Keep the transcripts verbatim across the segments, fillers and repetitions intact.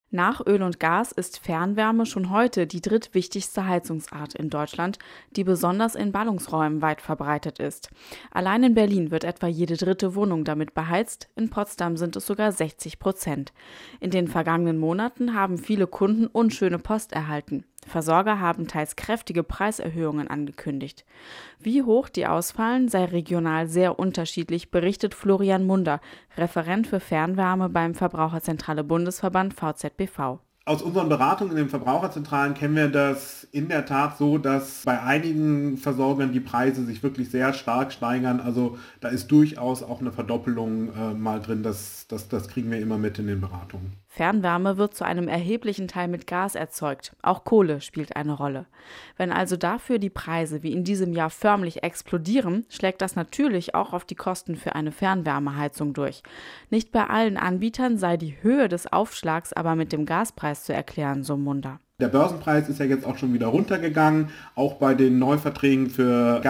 Nach Öl und Gas ist Fernwärme schon heute die drittwichtigste Heizungsart in Deutschland, die besonders in Ballungsräumen weit verbreitet ist. Allein in Berlin wird etwa jede dritte Wohnung damit beheizt, in Potsdam sind es sogar sechzig Prozent. In den vergangenen Monaten haben viele Kunden unschöne Post erhalten. Versorger haben teils kräftige Preiserhöhungen angekündigt. Wie hoch die ausfallen, sei regional sehr unterschiedlich, berichtet Florian Munder, Referent für Fernwärme beim Verbraucherzentrale Bundesverband V Z B V. Aus unseren Beratungen in den Verbraucherzentralen kennen wir das in der Tat so, dass bei einigen Versorgern die Preise sich wirklich sehr stark steigern. Also da ist durchaus auch eine Verdoppelung äh, mal drin. Das, das, das kriegen wir immer mit in den Beratungen. Fernwärme wird zu einem erheblichen Teil mit Gas erzeugt. Auch Kohle spielt eine Rolle. Wenn also dafür die Preise wie in diesem Jahr förmlich explodieren, schlägt das natürlich auch auf die Kosten für eine Fernwärmeheizung durch. Nicht bei allen Anbietern sei die Höhe des Aufschlags aber mit dem Gaspreis zu erklären, so Munder. Der Börsenpreis ist ja jetzt auch schon wieder runtergegangen, auch bei den Neuverträgen für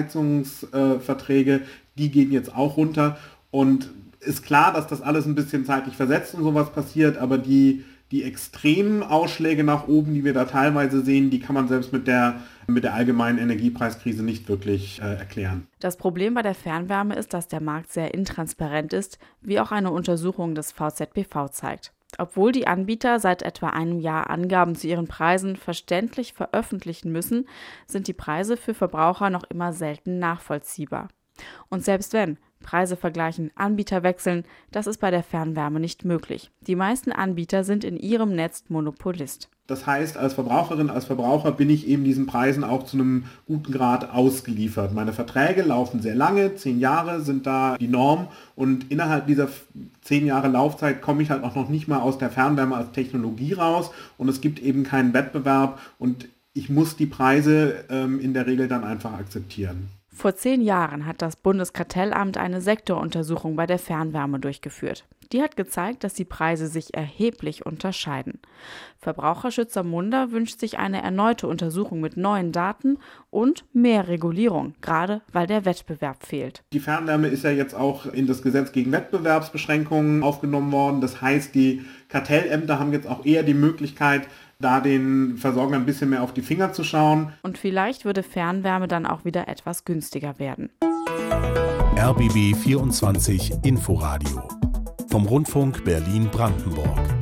Gasheizungsverträge, die gehen jetzt auch runter und ist klar, dass das alles ein bisschen zeitlich versetzt und sowas passiert, aber die, die extremen Ausschläge nach oben, die wir da teilweise sehen, die kann man selbst mit der, mit der allgemeinen Energiepreiskrise nicht wirklich äh, erklären. Das Problem bei der Fernwärme ist, dass der Markt sehr intransparent ist, wie auch eine Untersuchung des V Z B V zeigt. Obwohl die Anbieter seit etwa einem Jahr Angaben zu ihren Preisen verständlich veröffentlichen müssen, sind die Preise für Verbraucher noch immer selten nachvollziehbar. Und selbst wenn Preise vergleichen, Anbieter wechseln, das ist bei der Fernwärme nicht möglich. Die meisten Anbieter sind in ihrem Netz Monopolist. Das heißt, als Verbraucherin, als Verbraucher bin ich eben diesen Preisen auch zu einem guten Grad ausgeliefert. Meine Verträge laufen sehr lange, zehn Jahre sind da die Norm und innerhalb dieser zehn Jahre Laufzeit komme ich halt auch noch nicht mal aus der Fernwärme als Technologie raus und es gibt eben keinen Wettbewerb und ich muss die Preise ähm, in der Regel dann einfach akzeptieren. Vor zehn Jahren hat das Bundeskartellamt eine Sektoruntersuchung bei der Fernwärme durchgeführt. Die hat gezeigt, dass die Preise sich erheblich unterscheiden. Verbraucherschützer Munder wünscht sich eine erneute Untersuchung mit neuen Daten und mehr Regulierung, gerade weil der Wettbewerb fehlt. Die Fernwärme ist ja jetzt auch in das Gesetz gegen Wettbewerbsbeschränkungen aufgenommen worden. Das heißt, die Kartellämter haben jetzt auch eher die Möglichkeit, da den Versorgern ein bisschen mehr auf die Finger zu schauen. Und vielleicht würde Fernwärme dann auch wieder etwas günstiger werden. R B B vierundzwanzig Inforadio vom Rundfunk Berlin-Brandenburg.